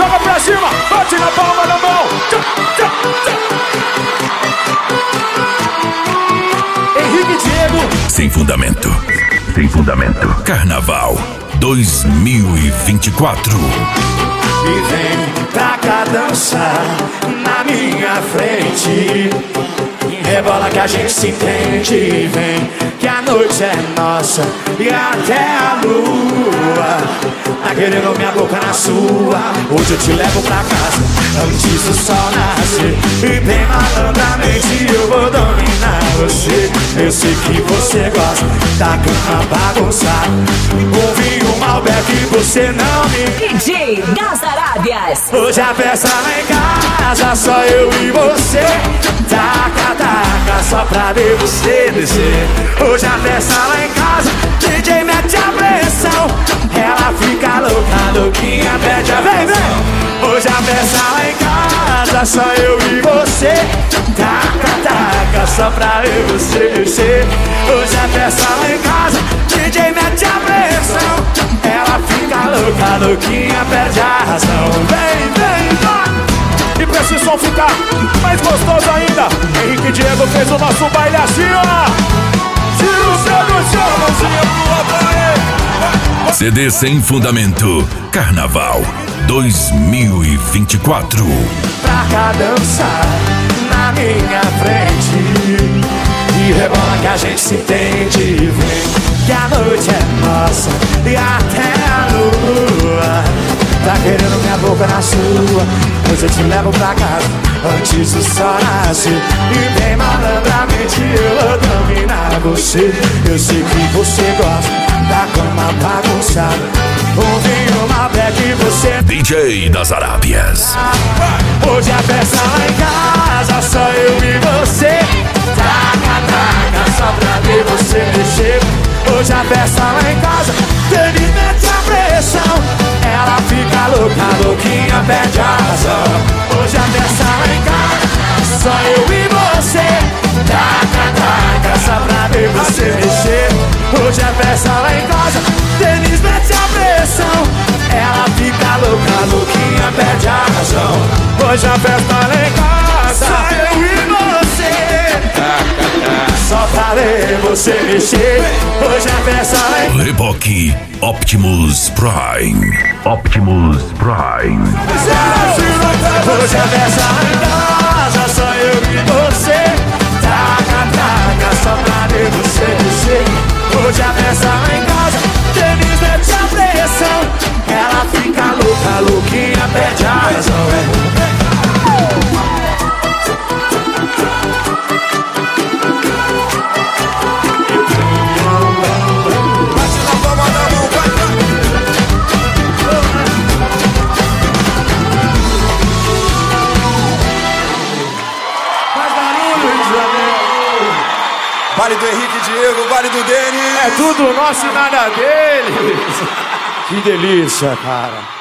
joga pra cima, bate na palma da mão. Henrique Diego. Sem fundamento. Sem fundamento. Carnaval 2024. E vem pra cá dançar na minha frente. Rebola que a gente se entende. Vem que a noite é nossa e até a lua tá querendo minha boca na sua. Hoje eu te levo pra casa antes do sol nascer. E bem malandramente eu vou dominar você. Eu sei que você gosta da cama bagunçada. Um vinho Malbec e você não me... DJ das Arábias. Hoje a festa lá em casa, só eu e você. Taca, taca, só pra ver você descer. Hoje a festa lá em casa, DJ mete a pressão. Ela fica louca, louquinha, pede a vem, vem. Hoje a festa lá em casa, só eu e você. Taca, taca, só pra ver você descer. Hoje a festa lá em casa, DJ mete a pressão. Ela fica louca, louquinha, perde a razão. Vem, vem, vai. E pra esse som ficar mais gostoso ainda, Henrique Diego fez o nosso baile assim, ó. Tira o seu do chão, mãozinha pro aparelho. CD Sem Fundamento. Carnaval 2024. Pra cá dançar na minha frente. E rebola que a gente se entende. Vem que a noite é nossa e até a lua tá querendo minha boca na sua. Hoje eu te levo pra casa antes do sol nascer. E bem malandramente eu vou dominar você. Eu sei que você gosta da cama bagunçada. Um vinho Malbec e você... DJ das Arábias. Hoje a festa lá em casa, só eu e você. Taca, taca, só pra ver você mexer. Hoje a festa lá em casa, ele mete a pressão. Ela fica louca, louquinha, perde a razão. Hoje a festa lá em casa, só eu e você. Taca, taca, só pra ver você mexer. Hoje a festa lá em casa, Denis mete a pressão. Ela fica louca, louquinha, perde a razão. Hoje a festa lá em casa, só eu e você. Só pra ver você mexer. Hoje a festa lá em... Reboque Optimus Prime. Optimus Prime. Hoje a festa lá em casa, só eu e você. Taca, taca, só pra ver você mexer. Hoje a festa lá em casa, Denis mete a pressão. Ela fica louca, louquinha, perde a razão. Vale do Henrique Diego, vale do Denis. É tudo nosso e nada deles. Que delícia, cara.